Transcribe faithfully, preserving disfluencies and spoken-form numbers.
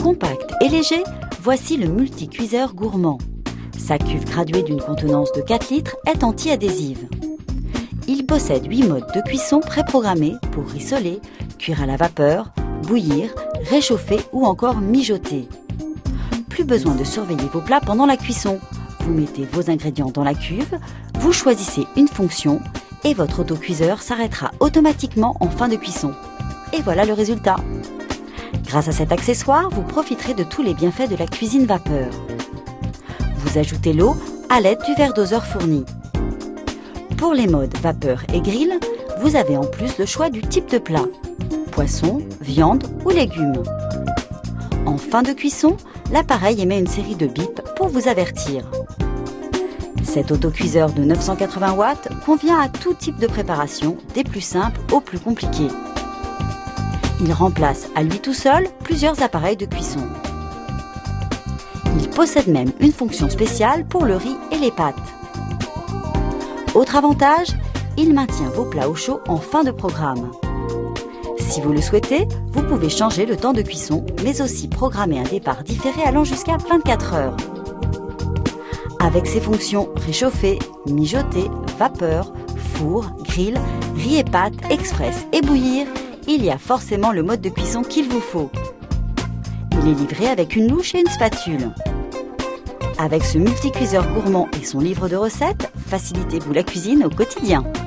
Compact et léger, voici le multicuiseur gourmand. Sa cuve graduée d'une contenance de quatre litres est anti-adhésive. Il possède huit modes de cuisson préprogrammés pour rissoler, cuire à la vapeur, bouillir, réchauffer ou encore mijoter. Plus besoin de surveiller vos plats pendant la cuisson. Vous mettez vos ingrédients dans la cuve, vous choisissez une fonction et votre autocuiseur s'arrêtera automatiquement en fin de cuisson. Et voilà le résultat. Grâce à cet accessoire, vous profiterez de tous les bienfaits de la cuisine vapeur. Vous ajoutez l'eau à l'aide du verre doseur fourni. Pour les modes vapeur et grill, vous avez en plus le choix du type de plat, poisson, viande ou légumes. En fin de cuisson, l'appareil émet une série de bips pour vous avertir. Cet autocuiseur de neuf cent quatre-vingts watts convient à tout type de préparation, des plus simples aux plus compliqués. Il remplace à lui tout seul plusieurs appareils de cuisson. Il possède même une fonction spéciale pour le riz et les pâtes. Autre avantage, il maintient vos plats au chaud en fin de programme. Si vous le souhaitez, vous pouvez changer le temps de cuisson, mais aussi programmer un départ différé allant jusqu'à vingt-quatre heures. Avec ses fonctions réchauffer, mijoter, vapeur, four, grill, riz et pâtes, express et bouillir, il y a forcément le mode de cuisson qu'il vous faut. Il est livré avec une louche et une spatule. Avec ce multicuiseur gourmand et son livre de recettes, facilitez-vous la cuisine au quotidien.